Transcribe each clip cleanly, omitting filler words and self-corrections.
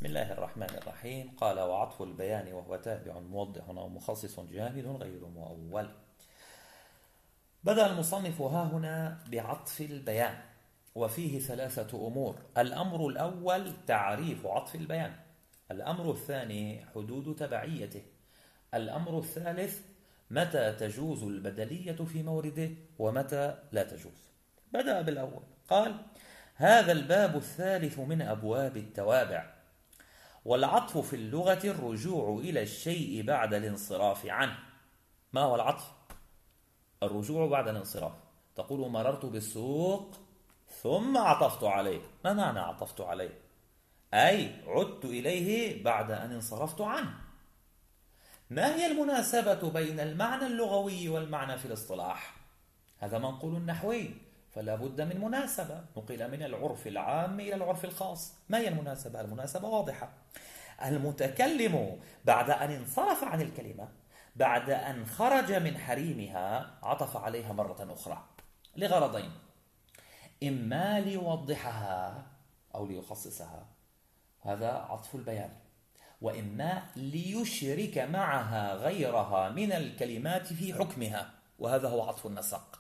بسم الله الرحمن الرحيم. قال: وعطف البيان وهو تابع موضح أو مخصص جامد غير مؤول. بدأ المصنف هنا بعطف البيان، وفيه ثلاثة أمور. الأمر الأول تعريف عطف البيان، الأمر الثاني حدود تبعيته، الأمر الثالث متى تجوز البدلية في مورده ومتى لا تجوز. بدأ بالأول، قال: هذا الباب الثالث من أبواب التوابع. والعطف في اللغة الرجوع إلى الشيء بعد الانصراف عنه. ما هو العطف؟ الرجوع بعد الانصراف. تقول: مررت بالسوق ثم عطفت عليه. ما معنى عطفت عليه؟ أي عدت إليه بعد أن انصرفت عنه. ما هي المناسبة بين المعنى اللغوي والمعنى في الاصطلاح؟ هذا منقول نحوي، فلا بد من مناسبة، نقل من العرف العام إلى العرف الخاص. ما هي المناسبة؟ المناسبة واضحة. المتكلم بعد أن انصرف عن الكلمة، بعد أن خرج من حريمها، عطف عليها مرة أخرى لغرضين: إما ليوضحها أو ليخصصها، هذا عطف البيان، وإما ليشرك معها غيرها من الكلمات في حكمها، وهذا هو عطف النسق.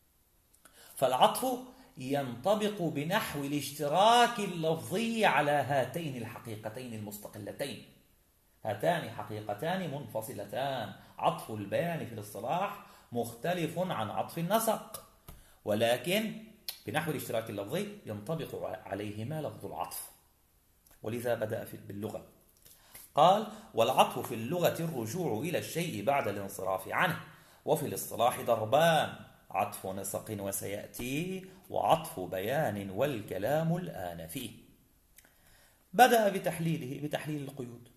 فالعطف ينطبق بنحو الاشتراك اللفظي على هاتين الحقيقتين المستقلتين. هاتان حقيقتان منفصلتان. عطف البيان في الاصطلاح مختلف عن عطف النسق، ولكن بنحو الاشتراك اللفظي ينطبق عليهما لفظ العطف، ولذا بدأ باللغة. قال: والعطف في اللغة الرجوع إلى الشيء بعد الانصراف عنه. وفي الاصطلاح ضربان: عطف نسق وسيأتي، وعطف بيان والكلام الآن فيه. بدأ بتحليل القيود.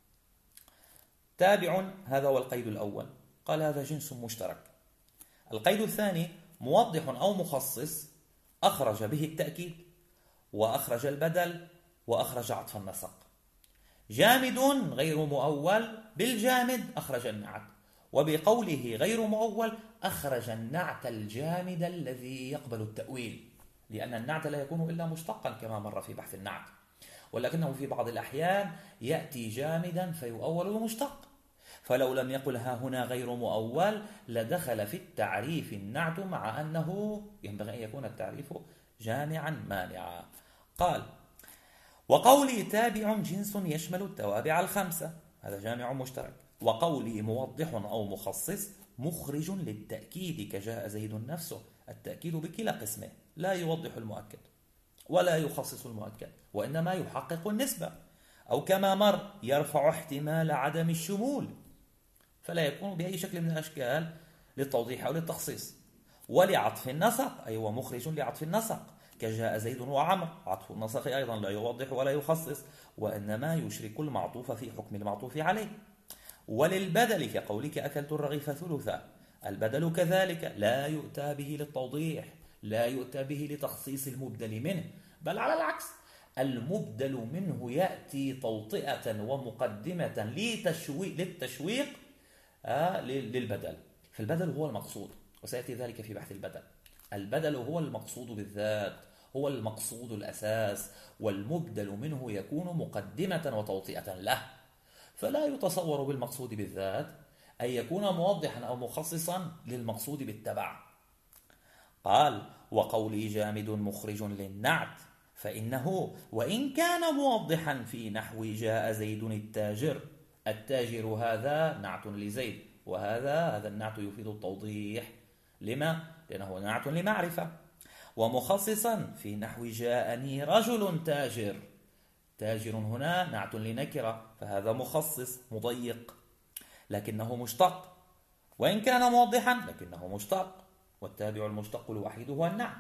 تابع، هذا هو القيد الأول، قال: هذا جنس مشترك. القيد الثاني موضح أو مخصص، أخرج به التأكيد وأخرج البدل وأخرج عطف النسق. جامد غير مؤول، بالجامد أخرج النعت، وبقوله غير مؤول أخرج النعت الجامد الذي يقبل التأويل، لأن النعت لا يكون إلا مشتقا كما مر في بحث النعت، ولكنه في بعض الأحيان يأتي جامدا فيؤول بمشتق. فلو لم يقل ها هنا غير مؤول لدخل في التعريف النعت، مع أنه ينبغي أن يكون التعريف جامعا مانعا. قال: وقولي تابع جنس يشمل التوابع الخمسة، هذا جامع مشترك. وقولي موضح أو مخصص مخرج للتأكيد، كجاء زيد نفسه. التأكيد بكلا قسمه، لا يوضح المؤكد ولا يخصص المؤكد، وإنما يحقق النسبة، أو كما مر يرفع احتمال عدم الشمول، فلا يكون بأي شكل من الأشكال للتوضيح أو للتخصيص. ولعطف النسق، أي هو مخرج لعطف النسق، كجاء زيد وعمر. عطف النسق أيضا لا يوضح ولا يخصص، وإنما يشرك المعطوف في حكم المعطوف عليه. وللبدل كقولك أكلت الرغيف ثلثا، البدل كذلك لا يؤتى به للتوضيح، لا يؤتى به لتخصيص المبدل منه، بل على العكس، المبدل منه يأتي توطئة ومقدمة للتشويق للبدل. فالبدل هو المقصود، وسيأتي ذلك في بحث البدل. البدل هو المقصود بالذات، هو المقصود الأساس، والمبدل منه يكون مقدمة وتوطئة له. فلا يتصور بالمقصود بالذات أن يكون موضحا أو مخصصا للمقصود بالتبع. قال: وقولي جامد مخرج للنعت، فإنه وإن كان موضحا في نحو جاء زيد التاجر، التاجر هذا نعت لزيد، وهذا النعت يفيد التوضيح. لما؟ لأنه نعت لمعرفة. ومخصصا في نحو جاءني رجل تاجر، تاجر هنا نعت لنكرة، فهذا مخصص مضيق، لكنه مشتق، وإن كان موضحا لكنه مشتق، والتابع المشتق الوحيد هو النعت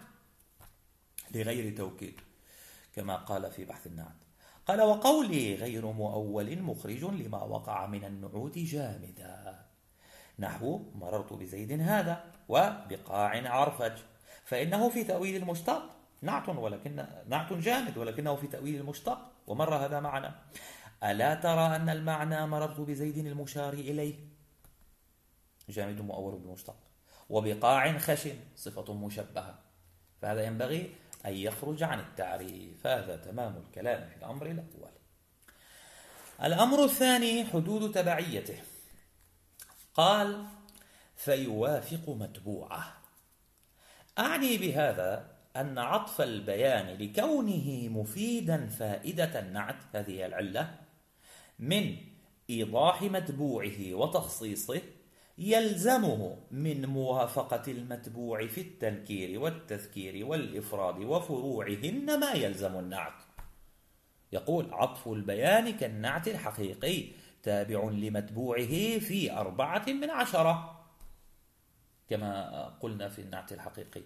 لغير توكيد، كما قال في بحث النعت. قال: وقولي غير مؤول مخرج لما وقع من النعوت جامدا، نحو مررت بزيد هذا وبقاع عرفج، فإنه في تأويل المشتق نعت جامد، ولكنه في تأويل المشتق، ومر هذا معنا. ألا ترى أن المعنى مررت بزيد المشار إليه جامد مؤول بالمشتق، وبقاع خشن صفة مشبهة، فهذا ينبغي أن يخرج عن التعريف. هذا تمام الكلام في الأمر الأول. الأمر الثاني حدود تبعيته. قال فيوافق متبوعه. أعني بهذا أن عطف البيان لكونه مفيدا فائدة النعت، هذه العلة، من إيضاح متبوعه وتخصيصه يلزمه من موافقة المتبوع في التنكير والتذكير والإفراد وفروعهن ما يلزم النعت. يقول عطف البيان كالنعت الحقيقي تابع لمتبوعه في 4 من 10 كما قلنا في النعت الحقيقي،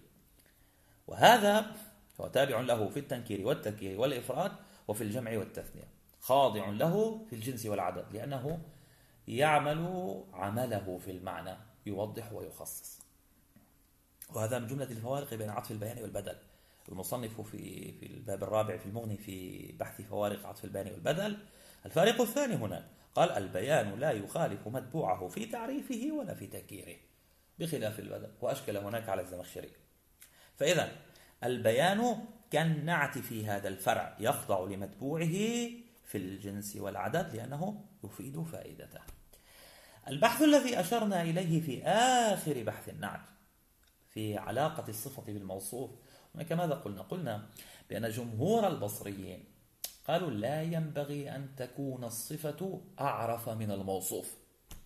وهذا هو تابع له في التنكير والتذكير والإفراد وفي الجمع والتثنية، خاضع له في الجنس والعدد لأنه يعمل عمله في المعنى، يوضح ويخصص. وهذا من جملة الفوارق بين عطف البيان والبدل. المصنف في الباب الرابع في المغني في بحث فوارق عطف البيان والبدل، الفارق الثاني هنا قال البيان لا يخالف متبوعه في تعريفه ولا في تنكيره بخلاف البدل، وأشكل هناك على الزمخشري. فإذا البيان كالنعت في هذا الفرع يخضع لمتبوعه في الجنس والعدد لأنه يفيد فائدته. البحث الذي أشرنا إليه في آخر بحث النعت في علاقة الصفة بالموصوف، هناك ماذا قلنا؟ قلنا بأن جمهور البصريين قالوا لا ينبغي أن تكون الصفة أعرف من الموصوف.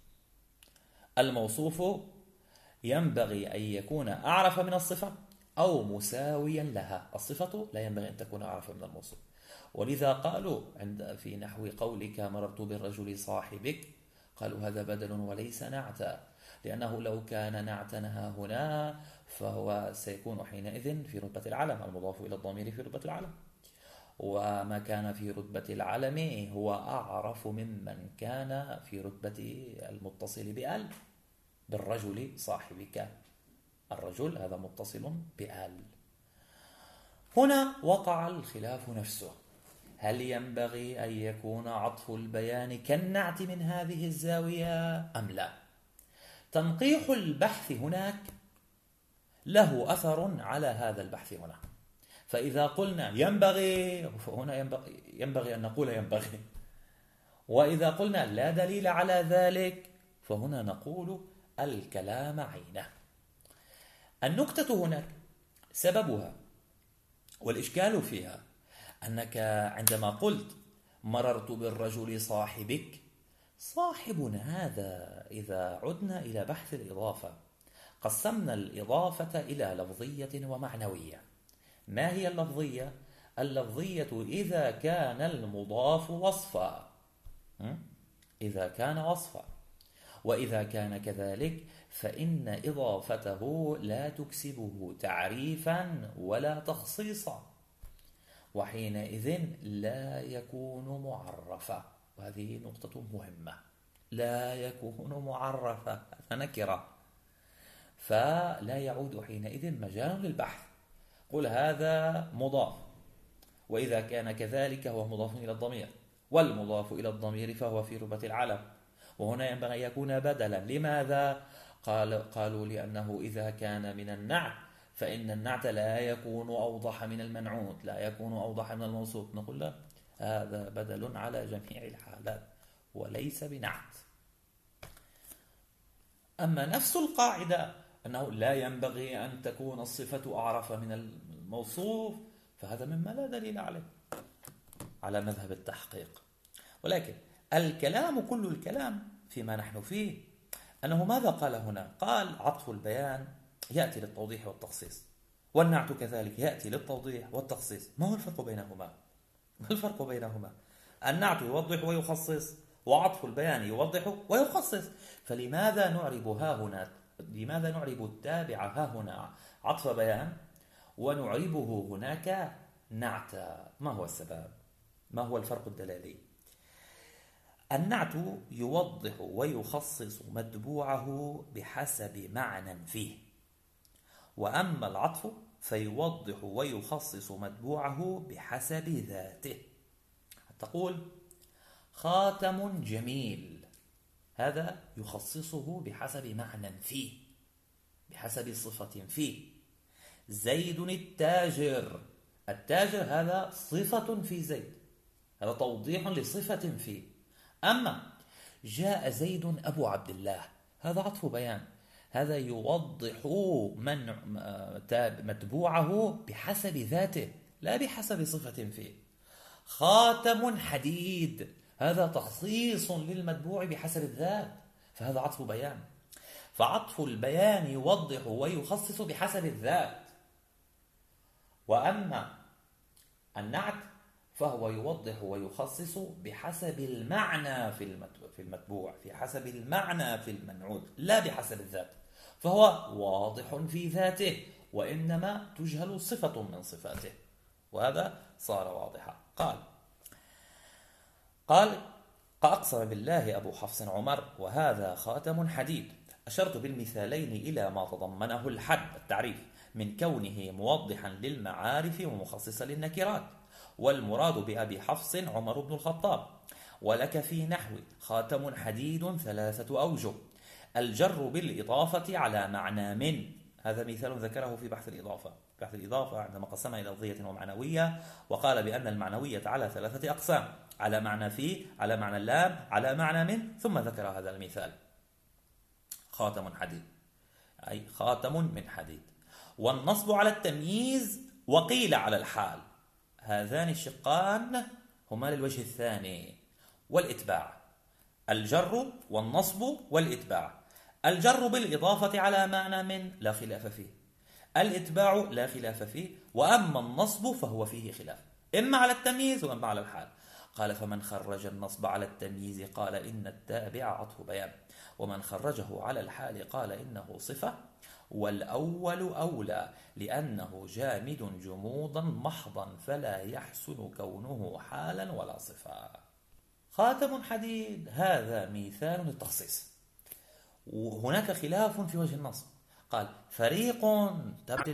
الموصوف ينبغي أن يكون أعرف من الصفة أو مساويا لها، الصفة لا ينبغي أن تكون أعرف من الموصوف. ولذا قالوا في نحو قولك مررت بالرجل صاحبك، قالوا هذا بدل وليس نعتا، لأنه لو كان نعتنها هنا فهو سيكون حينئذ في رتبة العلم، المضاف إلى الضمير في رتبة العلم، وما كان في رتبة العلم هو أعرف ممن كان في رتبة المتصل بأل، بالرجل صاحبك، الرجل هذا متصل بأل. هنا وقع الخلاف نفسه، هل ينبغي أن يكون عطف البيان كالنعت من هذه الزاوية أم لا؟ تنقيح البحث هناك له أثر على هذا البحث هنا. فإذا قلنا ينبغي فهنا ينبغي أن نقول ينبغي، وإذا قلنا لا دليل على ذلك فهنا نقول الكلام عينه. النكتة هناك سببها والإشكال فيها أنك عندما قلت مررت بالرجل صاحبك، صاحب هذا إذا عدنا إلى بحث الإضافة قسمنا الإضافة إلى لفظية ومعنوية. ما هي اللفظية؟ اللفظية إذا كان المضاف وصفا، إذا كان وصفا، وإذا كان كذلك فإن إضافته لا تكسبه تعريفا ولا تخصيصا، وحينئذ لا يكون معرفا. وهذه نقطة مهمة، لا يكون معرفا، نكرة، فلا يعود حينئذ مجال للبحث. قل هذا مضاف، وإذا كان كذلك هو مضاف إلى الضمير، والمضاف إلى الضمير فهو في رتبة العلم، وهنا ينبغي أن يكون بدلا. لماذا؟ قالوا لأنه إذا كان من النعت فإن النعت لا يكون أوضح من المنعوت، لا يكون أوضح من الموصوف. نقول لا، هذا بدل على جميع الحالات وليس بنعت. أما نفس القاعدة أنه لا ينبغي أن تكون الصفة أعرف من الموصوف، فهذا مما لا دليل عليه على مذهب التحقيق. ولكن الكلام، كل الكلام فيما نحن فيه، أنه ماذا قال هنا؟ قال عطف البيان يأتي للتوضيح والتخصيص، والنعت كذلك يأتي للتوضيح والتخصيص. ما هو الفرق بينهما؟ ما الفرق بينهما؟ النعت يوضح ويخصص، وعطف البيان يوضح ويخصص. فلماذا نعرب ها هنا، لماذا نعرب التابع ها هنا عطف بيان ونعربه هناك نعتا؟ ما هو السبب؟ ما هو الفرق الدلالي؟ النعت يوضح ويخصص متبوعه بحسب معنى فيه، وأما العطف فيوضح ويخصص متبوعه بحسب ذاته. تقول خاتم جميل، هذا يخصصه بحسب معنى فيه، بحسب صفة فيه. زيد التاجر، التاجر هذا صفة في زيد، هذا توضيح لصفة فيه. أما جاء زيد أبو عبد الله، هذا عطف بيان، هذا يوضح متبوعه بحسب ذاته لا بحسب صفة فيه. خاتم حديد، هذا تخصيص للمتبوع بحسب الذات، فهذا عطف بيان. فعطف البيان يوضح ويخصص بحسب الذات، وأما النعت فهو يوضح ويخصص بحسب المعنى في المتبوع، في حسب المعنى في المنعوت لا بحسب الذات، فهو واضح في ذاته وإنما تجهل صفة من صفاته، وهذا صار واضحا. قال أقسم بالله أبو حفص عمر وهذا خاتم حديد. أشرت بالمثالين إلى ما تضمنه الحد التعريف من كونه موضحا للمعارف ومخصصا للنكرات، والمراد بأبي حفص عمر بن الخطاب. ولك في نحو خاتم حديد 3 أوجه: الجر بالإضافة على معنى من، هذا مثال ذكره في بحث الإضافة عندما قسمها إلى لفظية ومعنوية، وقال بأن المعنوية على 3 أقسام: على معنى في، على معنى اللام، على معنى من، ثم ذكر هذا المثال خاتم حديد، أي خاتم من حديد. والنصب على التمييز وقيل على الحال، هذان الشقان هما للوجه الثاني. والإتباع، الجر والنصب والإتباع. الجر بالإضافة على معنى من لا خلاف فيه، الإتباع لا خلاف فيه، وأما النصب فهو فيه خلاف، إما على التمييز وإما على الحال. قال فمن خرج النصب على التمييز قال إن التابع عطف بيان، ومن خرجه على الحال قال إنه صفة، والأول أولى لأنه جامد جمودا محضا فلا يحسن كونه حالا ولا صفة. خاتم حديد هذا مثال للتخصيص، وهناك خلاف في وجه النصب. قال فريق تبدل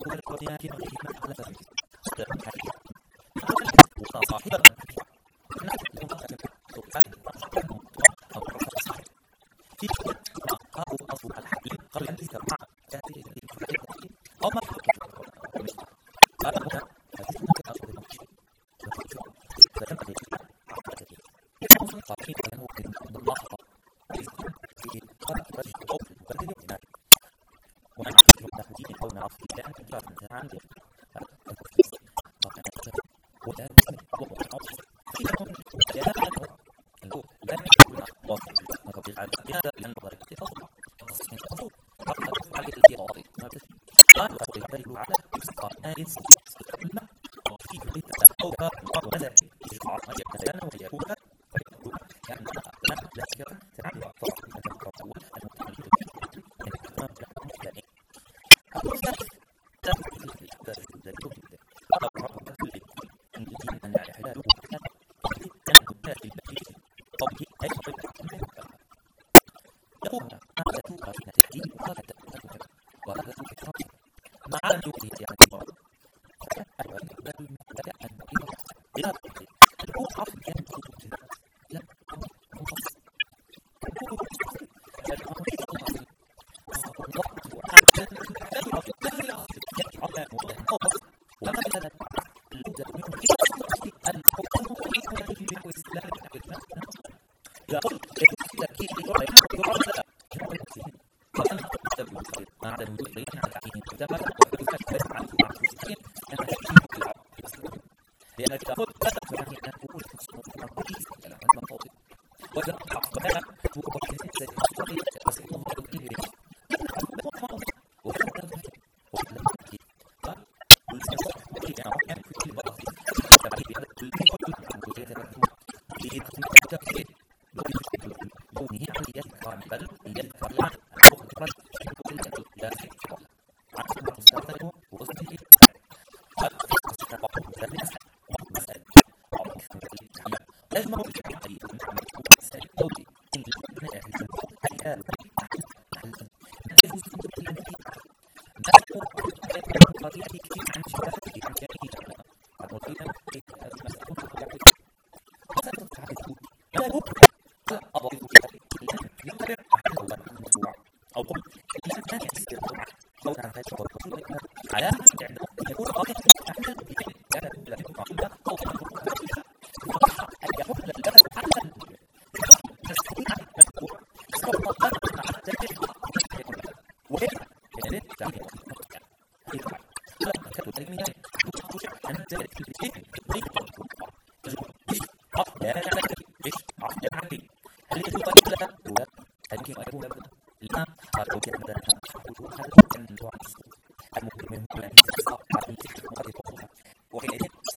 لا إيش عقد عقلي هل يجوز أن يكون هل يمكن أن يكون بدلا؟ لا هذا كان بدلا هذا كان نوع المهم من هنا هذا الفكر مقدمة وحينئذ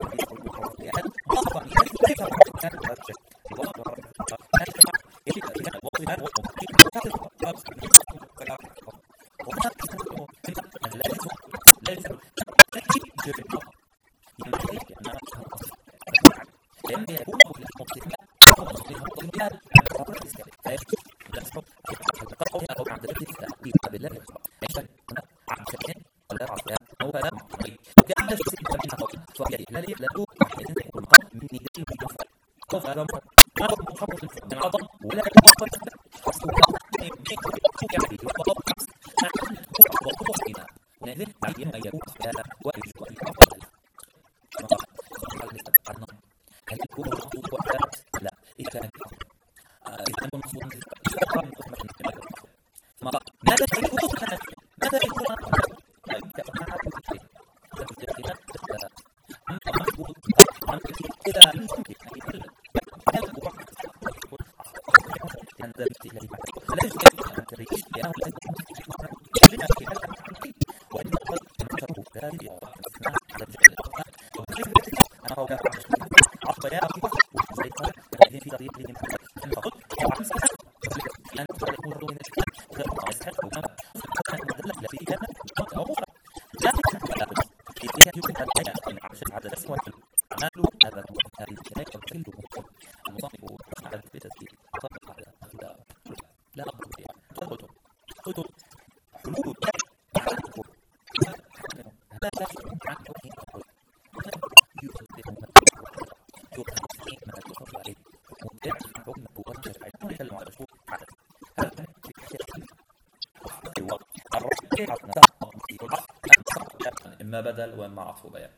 إما بدل وإما عطف بيان.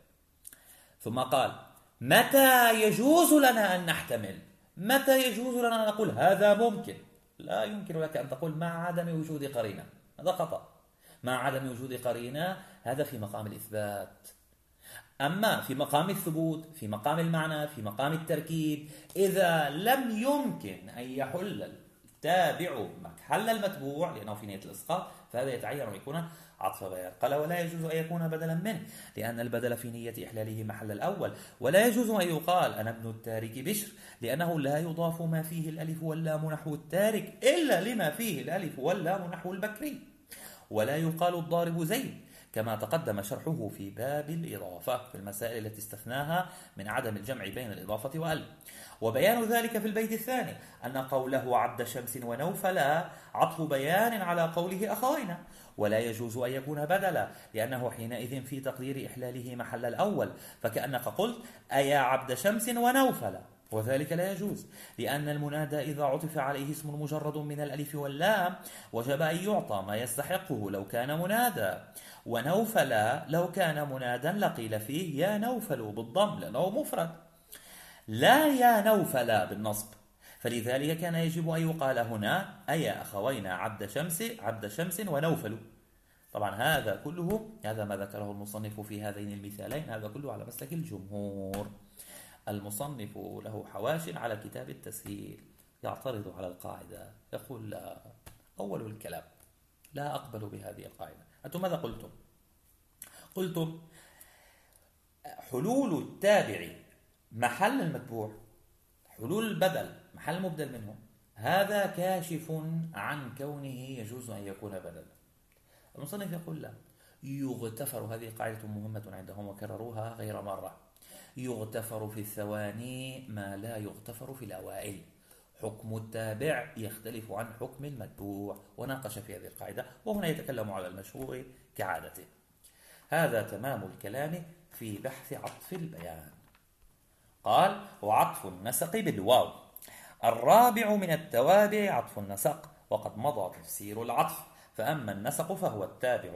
ثم قال متى يجوز لنا أن نحتمل؟ متى يجوز لنا أن نقول هذا ممكن؟ لا يمكن لك أن تقول مع عدم وجود قرينة، هذا خطأ. مع عدم وجود قرينة هذا في مقام الإثبات. أما في مقام الثبوت، في مقام المعنى، في مقام التركيب، إذا لم يمكن أن يحل التابع محل المتبوع لأنه في نية الإسقاط فهذا يتعين أن يكون عطف بيان. قال ولا يجوز أن يكون بدلا منه لأن البدل في نية إحلاله محل الأول. ولا يجوز أن يقال أنا ابن التارك بشر لأنه لا يضاف ما فيه الألف واللام نحو التارك إلا لما فيه الألف واللام نحو البكري. ولا يقال الضارب زيد كما تقدم شرحه في باب الإضافة في المسائل التي استثناها من عدم الجمع بين الإضافة وأل. وبيان ذلك في البيت الثاني أن قوله عبد شمس ونوفلا عطف بيان على قوله أخوينا. ولا يجوز أن يكون بدلا لأنه حينئذ في تقدير إحلاله محل الأول، فكأنك قلت أيا عبد شمس ونوفلا، وذلك لا يجوز لأن المنادى إذا عطف عليه اسم مجرد من الألف واللام وجب أن يعطى ما يستحقه لو كان منادى. ونوفلا لو كان منادا لقيل فيه يا نوفل بالضم لأنه مفرد، لا يا نوفلا بالنصب، فلذلك كان يجب أن يقال هنا أيا أخوينا عبد شمس ونوفل. طبعا هذا كله هذا ما ذكره المصنف في هذين المثالين هذا كله على مسلك الجمهور. المصنف له حواش على كتاب التسهيل يعترض على القاعدة، يقول لا، أول الكلام لا أقبل بهذه القاعدة. أنتم ماذا قلتم؟ قلتم حلول التابع محل المتبوع، حلول البدل محل المبدل منه، هذا كاشف عن كونه يجوز أن يكون بدلا. المصنف يقول لا، يغتفر، هذه قاعدة مهمة عندهم وكرروها غير مرة، يغتفر في الثواني ما لا يغتفر في الأوائل. حكم التابع يختلف عن حكم المتبوع، وناقش في هذه القاعدة، وهنا يتكلم على المشهور كعادته. هذا تمام الكلام في بحث عطف البيان. قال وعطف النسق بالواو. الرابع من التوابع عطف النسق، وقد مضى تفسير العطف. فأما النسق فهو التابع